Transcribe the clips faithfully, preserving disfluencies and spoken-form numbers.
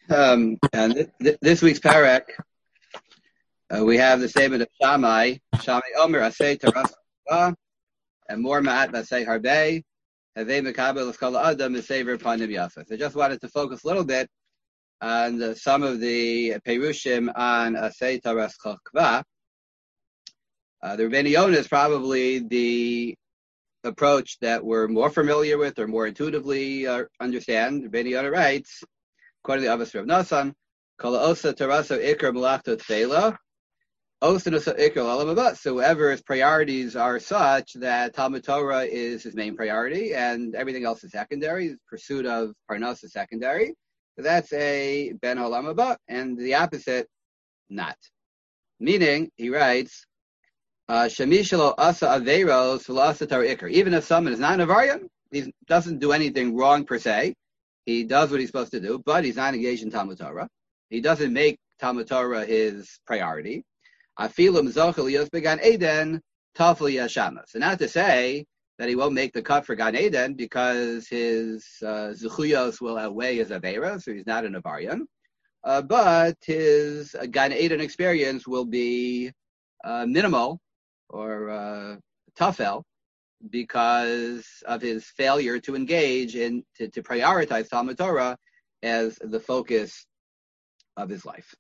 Um, and th- th- this week's parak, uh, we have the statement of Shammai. Shammai Omer Asay Taras and more Ma'at Asay Harbe. Havei Mekabel Eskala Adam Misaver Panim Yafas. I just wanted to focus a little bit on the, some of the Perushim on Asay Taras Chokva. Uh, the Rebbeinu Yonah is probably the approach that we're more familiar with or more intuitively uh, understand. Rebbeinu Yonah writes, according to the Abbas Rav Nasan, Kol Osa Taraso Ikar Malachto Tfela, Osa Nusa Ikar Lalamabat. So whoever's priorities are such that Talmud Torah is his main priority and everything else is secondary, pursuit of Parnas is secondary, so that's a Ben Halamabat, and the opposite, not. Meaning, he writes, Shamishalo Asa Averos Velasa Torah Ikar. Even if someone is not an Avarian, he doesn't do anything wrong per se. He does what he's supposed to do, but he's not engaged in Talmud Torah. He doesn't make Talmud Torah his priority. Afilim Zochel Yos Began Eden Tafel Yashama. So not to say that he won't make the cut for Gan Eden because his uh, Zuchuyos will outweigh his Avera, so he's not an Avarian. Uh, but his uh, Gan Eden experience will be uh, minimal or uh, Tafel, because of his failure to engage in to, to prioritize Talmud Torah as the focus of his life.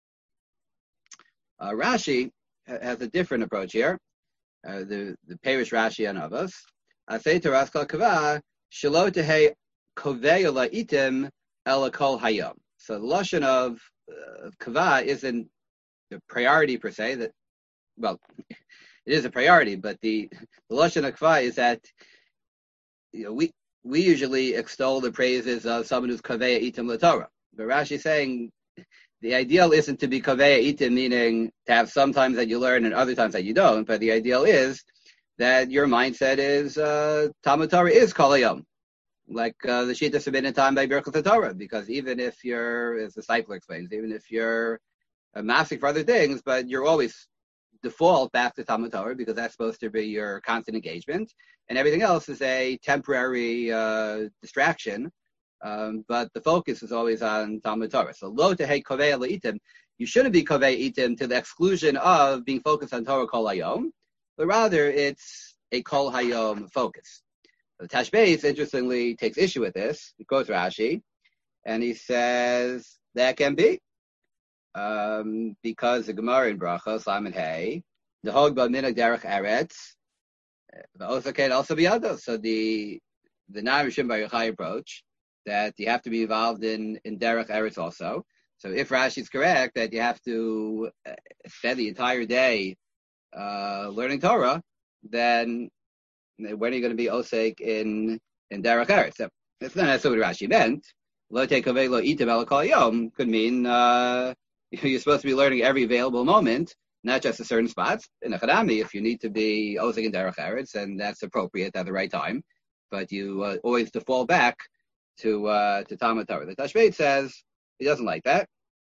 Uh, Rashi has a different approach here. Uh, the the Perish Rashi on Avos. Asay Taras Kol Kavah Shelo Tehei Kovei La'itim Ela Kol Hayom. So the lashon of uh, Kavah isn't the priority per se. That well. It is a priority, but the, the lashon hakva is that you know we we usually extol the praises of someone who's kaveh itim l'Torah. But Rashi is saying the ideal isn't to be kaveh itim, meaning to have some times that you learn and other times that you don't. But the ideal is that your mindset is uh, Talmud Torah is kol hayom, like uh, the Shita Sabbatin time by Birchas Torah. Because even if you're, as the disciple explains, even if you're a massive for other things, but you're always default back to Talmud Torah because that's supposed to be your constant engagement, and everything else is a temporary uh, distraction. Um, but the focus is always on Talmud Torah. So lo tehei kovei leitim, you shouldn't be kovei itim to the exclusion of being focused on Torah kol hayom, but rather it's a kol hayom focus. The Tashbeis interestingly takes issue with this. He quotes Rashi, and he says that can be. Um, because the Gemara in Brachos, Lamed Hey, the Hogba Minag Derech Eretz, the Osaked also Biyado. So the the Narishim Bar Yochai approach that you have to be involved in in Derech Eretz also. So if Rashi is correct that you have to spend the entire day uh, learning Torah, then when are you going to be Osek in in Derech Eretz? So that's not necessarily what Rashi meant. Lo Tekavei Lo Itim El Kol Yom could mean. Uh, You're supposed to be learning every available moment, not just at certain spots. In a Chadami, if you need to be Osik and Derech Eretz, and that's appropriate at the right time, but you uh, always default back to uh, to Talmud Torah. The Tashbeit says he doesn't like that.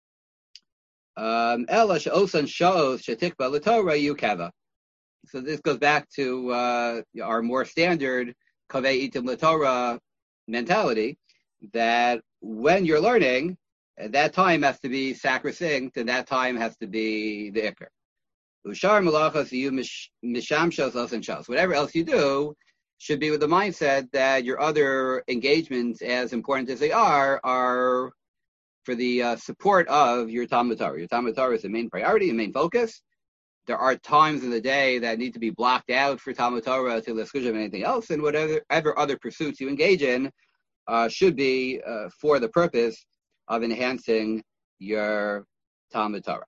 Ela she'osan shows shetikba l'Torah yukeva. So this goes back to uh, our more standard kavei itim l'Torah mentality that when you're learning, and that time has to be sacrosanct, and that time has to be the ikar. Ushar malachos you mishamshos osan. Whatever else you do should be with the mindset that your other engagements, as important as they are, are for the uh, support of your Talmud Torah. Your Talmud Torah is the main priority and main focus. There are times in the day that need to be blocked out for Talmud Torah to the exclusion of anything else, and whatever other pursuits you engage in uh, should be uh, for the purpose of enhancing your Talmud Torah.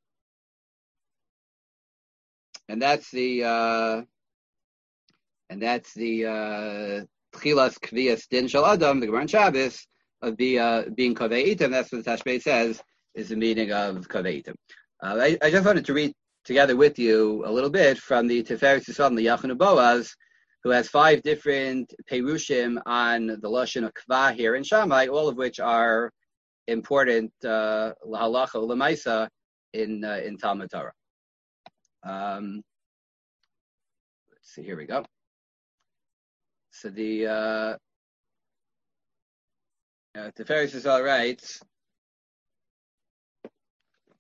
And that's the uh, and that's the uh, Tchilas Kviyas Din Shel Adam, the Gemara on Shabbos, of be, uh, being Kavei Itim. That's what the Tashbei says is the meaning of Kavei Itim. Uh, I, I just wanted to read together with you a little bit from the Tiferes Yisrael, the Yachon Boaz, who has five different Perushim on the Lashon of Kva here in Shammai, all of which are important uh, lahalacha lemaisa in uh, in Talmud Torah. Um, let's see. Here we go. So the uh, uh, Tiferes Yisrael writes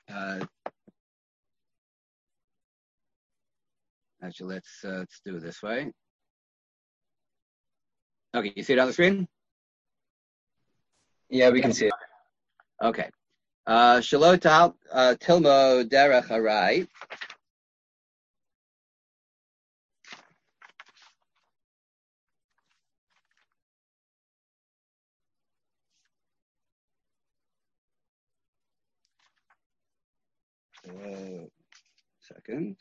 Uh, actually, let's uh, let's do it this way. Okay, you see it on the screen? Yeah, we can see it. Okay. Uh, Shalot uh, tilmo derech harai. Uh, second.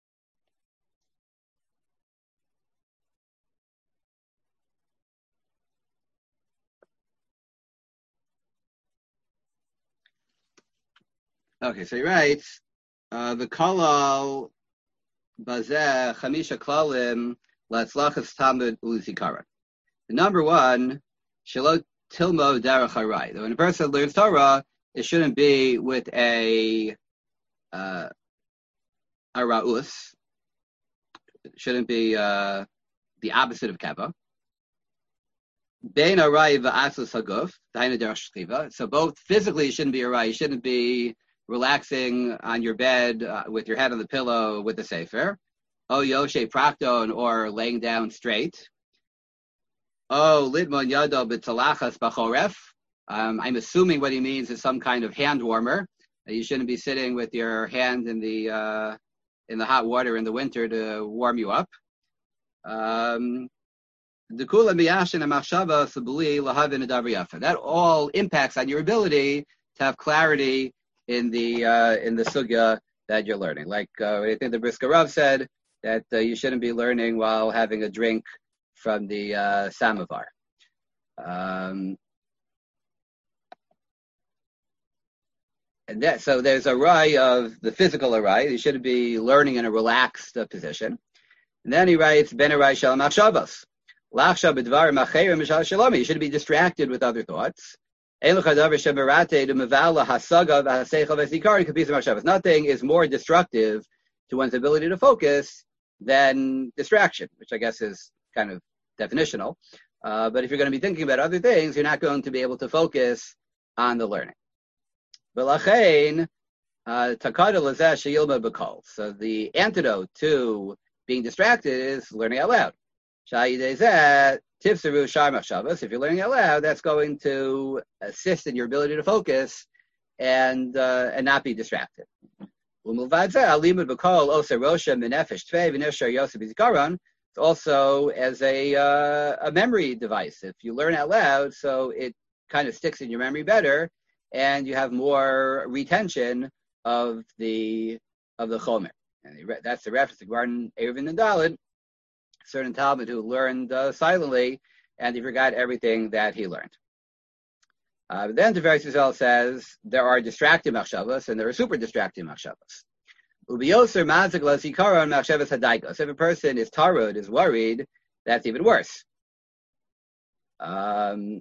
Okay, so he writes, uh, the kolal bazeh chamisha klalim latzlachas tamid ulizikara. The number one, shalot tilmo derech harai. When a person learns Torah, it shouldn't be with a uh, a ra'us. It shouldn't be uh, the opposite of keva. Bein arai v'asus haguf, daina derech shchiva. So both physically, it shouldn't be arai. You shouldn't be relaxing on your bed uh, with your head on the pillow with the sefer. Oh, yoshe prakton, or laying down straight. Oh, lidmon yado b'talachas b'choref. Um, I'm assuming what he means is some kind of hand warmer. You shouldn't be sitting with your hand in the uh, in the hot water in the winter to warm you up. Um, that all impacts on your ability to have clarity in the uh, in the sugya that you're learning. Like uh, I think the Brisker Rav said that uh, you shouldn't be learning while having a drink from the uh, samovar. Um, and that, so there's a rai of the physical arai. You shouldn't be learning in a relaxed uh, position. And then he writes, Ben arai shalom achshavos. Lachshav b'dvarim acherim mishal shalom. You shouldn't be distracted with other thoughts. Nothing is more destructive to one's ability to focus than distraction, which I guess is kind of definitional. Uh, but if you're going to be thinking about other things, you're not going to be able to focus on the learning. So the antidote to being distracted is learning out loud. If you're learning out loud, that's going to assist in your ability to focus and uh, and not be distracted. It's also as a uh, a memory device. If you learn out loud, so it kind of sticks in your memory better, and you have more retention of the of the chomer. And that's the reference to Gvarden, Eruvin, and Dalet. Certain Talmud who learned uh, silently, and he forgot everything that he learned. Uh, then Tiferes Yisrael says there are distracting machshavos and there are super distracting machshavos. Ubiyoser mazik lazikaron machshavos hadaikos. If a person is tarud, is worried, that's even worse. Um,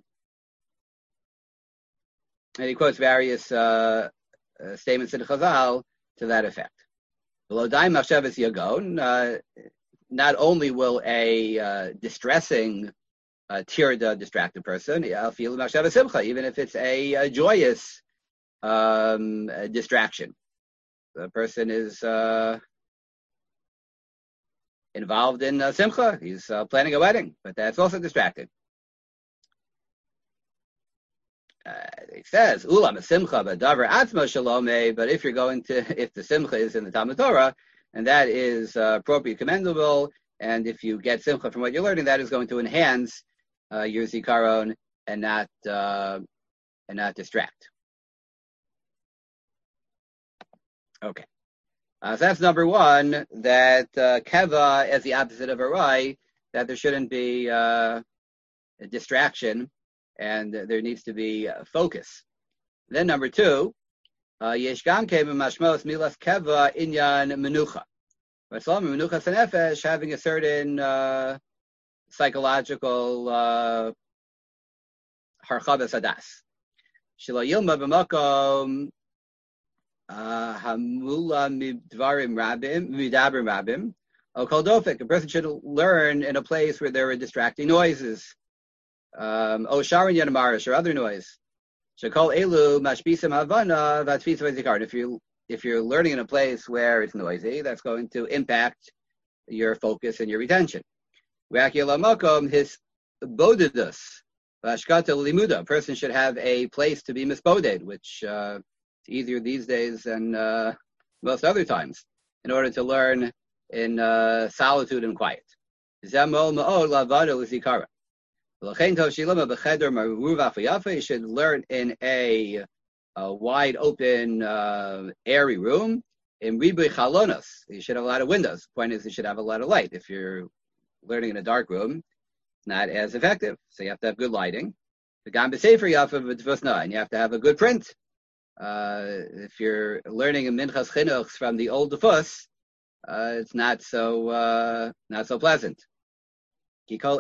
and he quotes various uh, uh, statements in Chazal to that effect. Below daim machshavos yagon. Uh, Not only will a uh, distressing uh, tirda distracted person, even if it's a, a joyous um, a distraction. The person is uh, involved in uh, simcha. He's uh, planning a wedding, but that's also distracting. Uh, it says, "Ulam simcha b'davar atzma shalome." But if you're going to, if the simcha is in the Talmud Torah, and that is uh, appropriate, commendable. And if you get simcha from what you're learning, that is going to enhance uh, your zikaron and not uh, and not distract. Okay, uh, so that's number one. That uh, keva as the opposite of arai, that there shouldn't be uh, a distraction, and there needs to be uh, focus. Then number two. Yesh gam keim mashmos milas keva inyan menucha. Ratzlam menucha sanefesh, having a certain uh, psychological uh, harchavas hadas. Shelo yilma b'makom hamula midvarim rabim midabrim rabim. O kol dofik, a person should learn in a place where there are distracting noises. Um, o sharon yanamarish, or other noise. Shekol elu mashbisam havana v'atfisa v'zikaron. If you if you're learning in a place where it's noisy, that's going to impact your focus and your retention. His bodidus, ashkata limuda. A person should have a place to be misboded, which uh, is easier these days than uh, most other times, in order to learn in uh, solitude and quiet. You should learn in a, a wide open, uh, airy room. In ribui chalonos, you should have a lot of windows. The point is, you should have a lot of light. If you're learning in a dark room, it's not as effective. So you have to have good lighting. And you have to have a good print. Uh, if you're learning in minchas chinuch from the old dafus, uh, it's not so uh, not so pleasant. So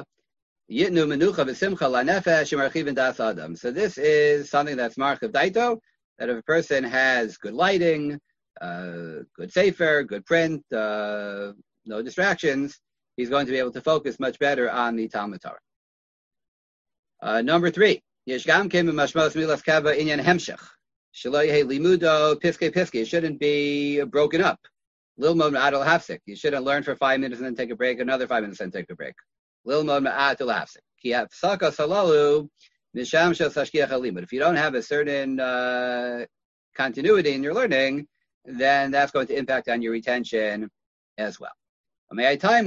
this is something that's marchiv daito, that if a person has good lighting, uh, good sefer, good print, uh, no distractions, he's going to be able to focus much better on the Talmud Torah. Uh, number three, Yeshgam came in Mashmos Milas Kava Inyan Hemshech. Shaloye Limudo Piske Piske. It shouldn't be broken up. Lil Mod Ma'adal Hafsik. You shouldn't learn for five minutes and then take a break, another five minutes and take a break. Lil Mod Ma'adal Hafsik. Ki Hafsaka Salalu Misham Shel Sashkiach Halimud. If you don't have a certain uh, continuity in your learning, then that's going to impact on your retention as well. So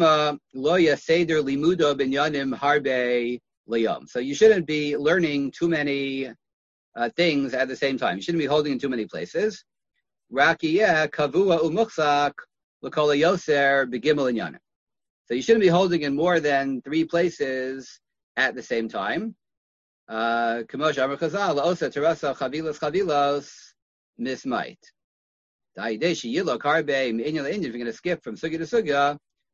you shouldn't be learning too many uh, things at the same time. You shouldn't be holding in too many places. So you shouldn't be holding in more than three places at the same time. Uh, if you're going to skip from sugya to sugya,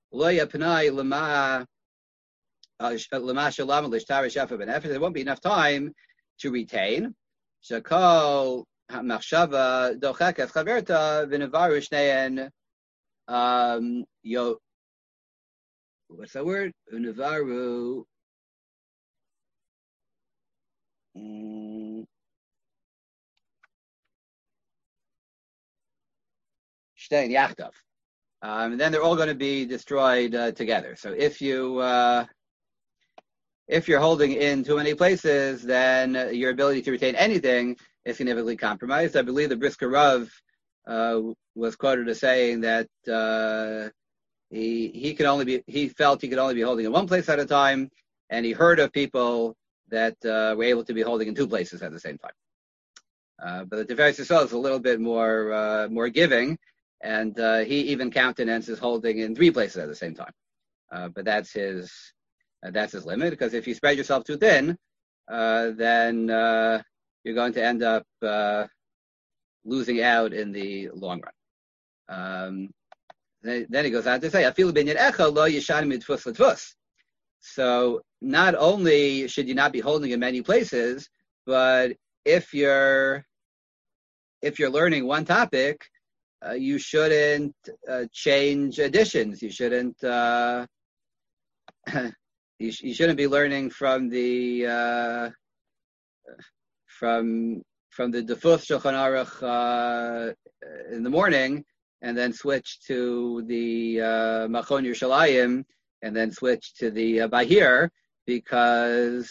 there won't be enough time to retain. Um, yo, what's that word? Univaru. Mm. Um, and then they're all going to be destroyed uh, together. So if you uh, if you're holding in too many places, then uh, your ability to retain anything is significantly compromised. I believe the Brisker Rav uh, was quoted as saying that uh, he he could only be he felt he could only be holding in one place at a time, and he heard of people that uh, were able to be holding in two places at the same time. Uh, but the Tiferes Yisrael is a little bit more uh, more giving. And uh, he even countenances holding in three places at the same time. Uh, but that's his uh, that's his limit, because if you spread yourself too thin, uh, then uh, you're going to end up uh, losing out in the long run. Um, then, then he goes on to say, "Afilu binyan echa lo yishanim mitfus l'tfus." So not only should you not be holding in many places, but if you're if you're learning one topic, Uh, you shouldn't uh, change additions. You shouldn't. Uh, you, sh- you shouldn't be learning from the uh, from from the Defus Shulchan Aruch uh, in the morning, and then switch to the uh, Machon Yerushalayim, and then switch to the uh, Bahir, because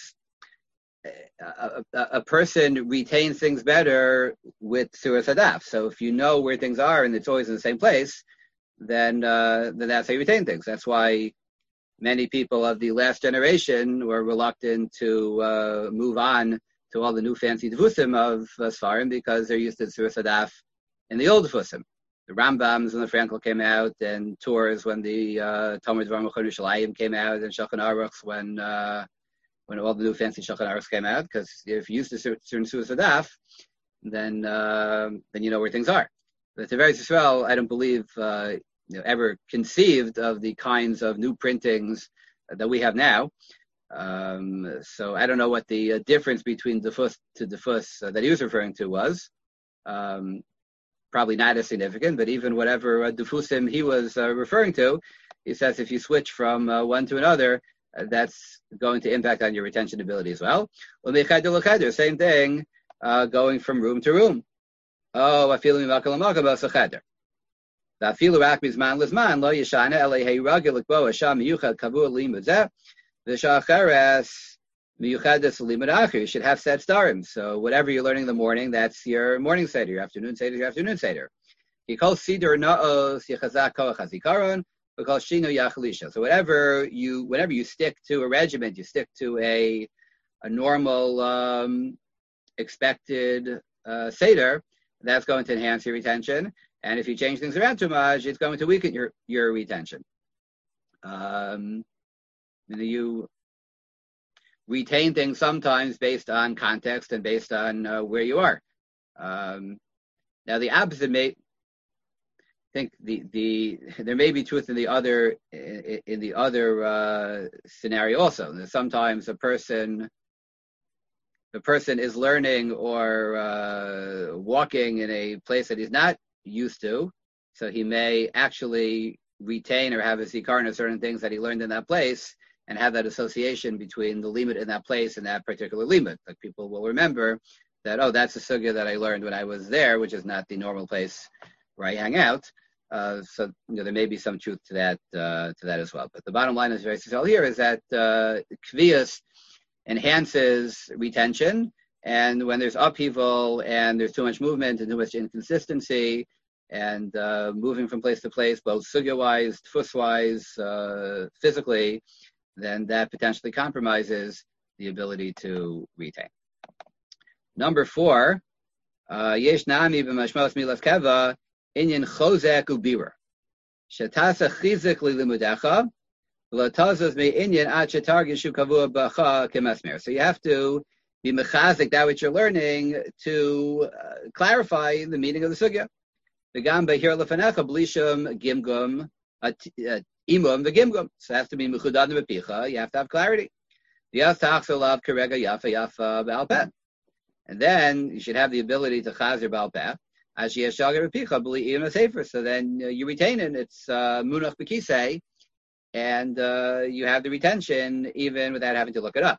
A, a, a person retains things better with Suras Hadaf. So if you know where things are and it's always in the same place, then uh, then that's how you retain things. That's why many people of the last generation were reluctant to uh, move on to all the new fancy Devusim of uh, Sfarim, because they're used to Suras Hadaf in the old Devusim. The Rambams when the Frankel came out, and Tours when the uh, Talmud Dvarim Yerushalayim came out, and Shulchan Aruch when uh, when all the new fancy Shulchan Aruch came out, because if you used to certain Suras Hadaf, then uh, then you know where things are. But Tiferes Yisrael, I don't believe uh, you know, ever conceived of the kinds of new printings that we have now. Um, so I don't know what the uh, difference between Defus to Defus uh, that he was referring to was. Um, probably not as significant, but even whatever uh, Defusim he was uh, referring to, he says if you switch from uh, one to another, Uh, that's going to impact on your retention ability as well. Same thing, uh, going from room to room. Oh, afilu mimakal lamakal b'asa cheder. Afilu rak mizman lizman lo yishana elei heiragil likbo hasham miyuchad kavua limud zeh v'shacheres miyuchadas limud acher. You should have set starim. So whatever you're learning in the morning, that's your morning seder. Your afternoon seder, your afternoon seder. You call siddur naos yechazak koach hazikaron. Because shino yachalisha. So whatever you, whenever you stick to a regiment, you stick to a a normal um, expected uh, seder, that's going to enhance your retention. And if you change things around too much, it's going to weaken your your retention. Um, you know, you retain things sometimes based on context and based on uh, where you are. Um, now the opposite may. I think the, the there may be truth in the other in, in the other uh, scenario also. Sometimes a person a person is learning or uh, walking in a place that he's not used to, so he may actually retain or have a zikaron of certain things that he learned in that place and have that association between the limit in that place and that particular limit. Like people will remember that, oh, that's the sugya that I learned when I was there, which is not the normal place where I hang out. Uh, so you know, there may be some truth to that uh, to that as well. But the bottom line is very essential here is that uh, kviyas enhances retention, and when there's upheaval and there's too much movement and too much inconsistency and uh, moving from place to place, both sugya-wise, tfus-wise, uh, physically, then that potentially compromises the ability to retain. Number four, yesh nami b'mashmos milas keva. Inyan chozek ubira. Shetasa chizik lilimudecha, v'latazas me inyan ad shetargishu kavua bacha kemesmer. So you have to be mechazik that which you're learning to uh, clarify the meaning of the sugya. V'gam behir lefanecha blishum gimgum imum v'gimgum. So it has to be mechudad bepicha. You have to have clarity. V'yas tachzor lav kerega yafa yafa b'al peh. And then you should have the ability to chazer b'al peh. So then uh, you retain it. It's uh, munach b'kisei, and uh, you have the retention even without having to look it up.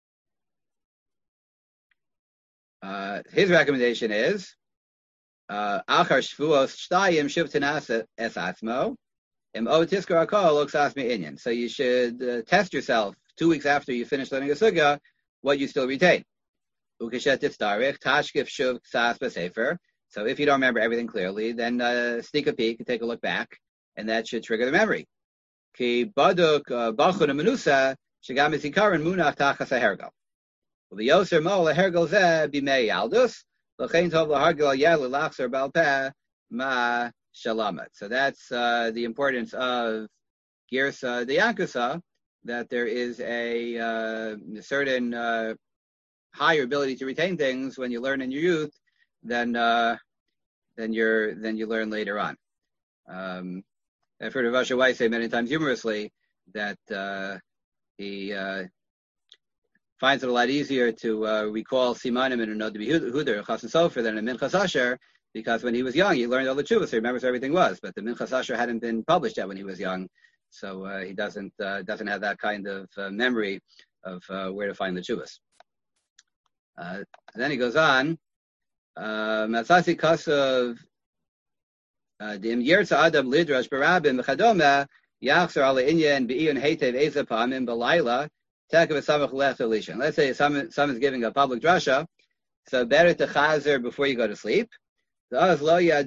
Uh, his recommendation is achar shvuos shtayim shuv tanas es atzmo im o tiskar hakol oksas me'inyan. So you should uh, test yourself two weeks after you finish learning a sugya what you still retain. Ukeshet titzdarich tashkif shuv ksas b'sefer. So if you don't remember everything clearly, then uh, sneak a peek and take a look back, and that should trigger the memory. Ki baduk bachun menusa shegam zikaron munach tachas hahergal. V'yoser mo lahergal zeh b'mei yaldus l'chein tov lahargal yeh l'lachzer bal peh ma shalamet. So that's uh, the importance of girsa de yankusa, that there is a, uh, a certain uh, higher ability to retain things when you learn in your youth than uh, than you're than you learn later on. Um, I've heard Rav Asher Weiss say many times humorously that uh, he uh, finds it a lot easier to uh, recall simanim in a Nod B'Huder Chas and Sofer than a Minchas Asher, because when he was young he learned all the tshuvas, so he remembers where everything was. But the Minchas Asher hadn't been published yet when he was young, so uh, he doesn't uh, doesn't have that kind of uh, memory of uh, where to find the tshuvas. Uh, then he goes on. Matzasi kasav dim yertza adam lidrash barabim v'chadoma yachzor ala inyan be'iyun heitev eza pamim b'layla tekav v'samach lech elisha. Let's say someone someone's giving a public drasha, so better to chazer before you go to sleep. If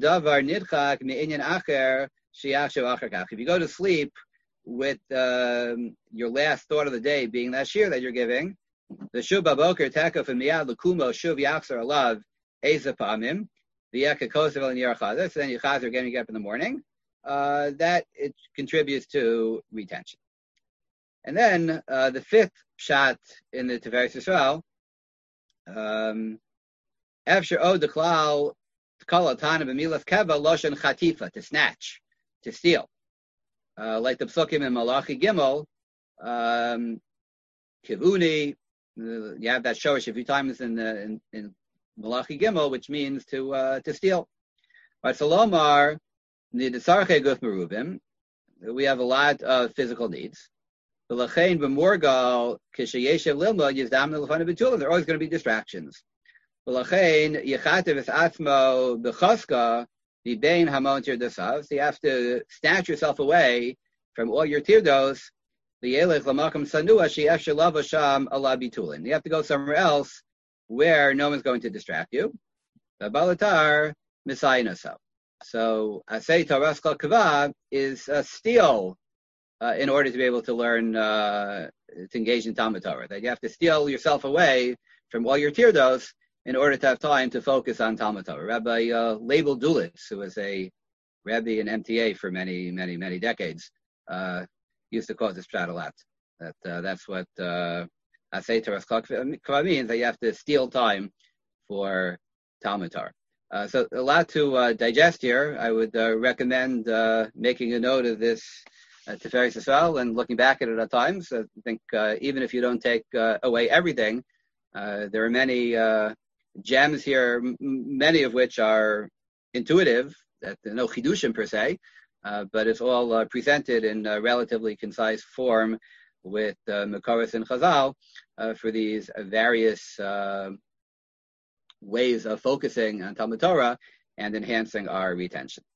you go to sleep with um, your last thought of the day being that shir that you're giving, the shuba boker tekav v'miyad l'kumo shuv yachzor alav Eza pamim, the yekakosev and yarchazer. So then you chazer again, you get up in the morning. Uh, that it contributes to retention. And then uh, the fifth shot in the Tiferes Yisrael, Efsher od deklal kol atana b'milas keva loshen chatifa, to snatch, to steal, uh, like the psukim in Malachi Gimel, um, kivuni. Uh, you have that shorish a few times in the in, in Malachi Gimel, which means to uh, to steal. But Salomar, the Sarche Guf Merubim, we have a lot of physical needs. The Lachain B'Morgal Kishayeshev Lilma Yizdam Lefana B'Tulim. There are always going to be distractions. V'lachein yichatev es atzmo b'choska v'bein hamon tirdosav. So you have to snatch yourself away from all your tirdos. L'yelech l'makam sanua she'efshel lavo sham ala bitulin. You have to go somewhere else where no one's going to distract you. Balatar misayin. So asay taras kol kava is a steal uh, in order to be able to learn uh, to engage in Talmud Torah. That you have to steal yourself away from all your tirdos in order to have time to focus on Talmud Torah. Rabbi uh, Leibel Dulitz, who was a rabbi in M T A for many, many, many decades, uh, used to quote this pshat a lot. That uh, that's what uh, asay taras kol kava means, that you have to steal time for Talmud Torah. Uh, so a lot to uh, digest here. I would uh, recommend uh, making a note of this uh, Tiferes Yisrael and looking back at it at times. I think uh, even if you don't take uh, away everything, uh, there are many uh, gems here, m- many of which are intuitive, that no chidushim per se, uh, but it's all uh, presented in a relatively concise form with uh, Mekoros and Chazal uh, for these various uh, ways of focusing on Talmud Torah and enhancing our retention.